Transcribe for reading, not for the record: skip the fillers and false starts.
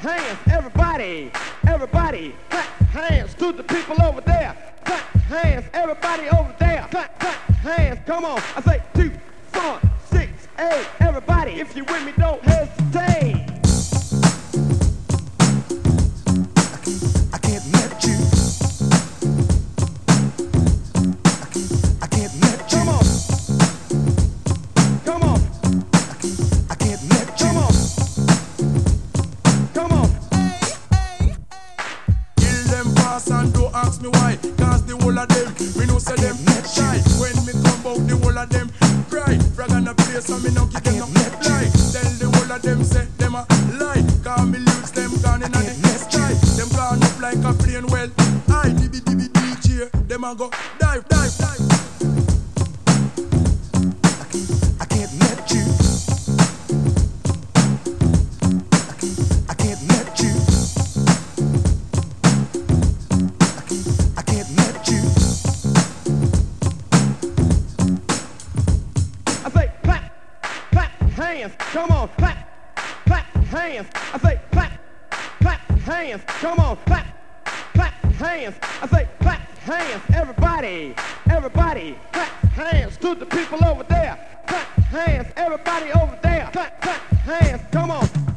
hands, everybody, everybody, clap hands to the people over there. Clap hands, everybody over there. Clap, clap hands, come on. I say 2, 4, 6, 8, everybody. If you with me, don't hesitate. I can't let you. I can't let you. Come on. Come on. I can't let you. Come on. Come on. Kill them fast and don't ask me why. Cause the whole of them, me know say them shy. When me come out, the whole of them cry. Frag on the place and me no give them no lie. Tell the whole of them say them a lie. Cause me lyrics them gone in the sky. Them gone up like a plane well. I dibby DJ, them a go dive, dive, dive. I can't let you. I can't let you. I can't let you. I say clap, clap hands, come on, clap, clap hands. I say clap, clap hands, come on, clap, clap hands. I say clap hands, everybody, everybody, clap hands to the people over there. Clap hands, everybody over there. Clap, clap hands, come on.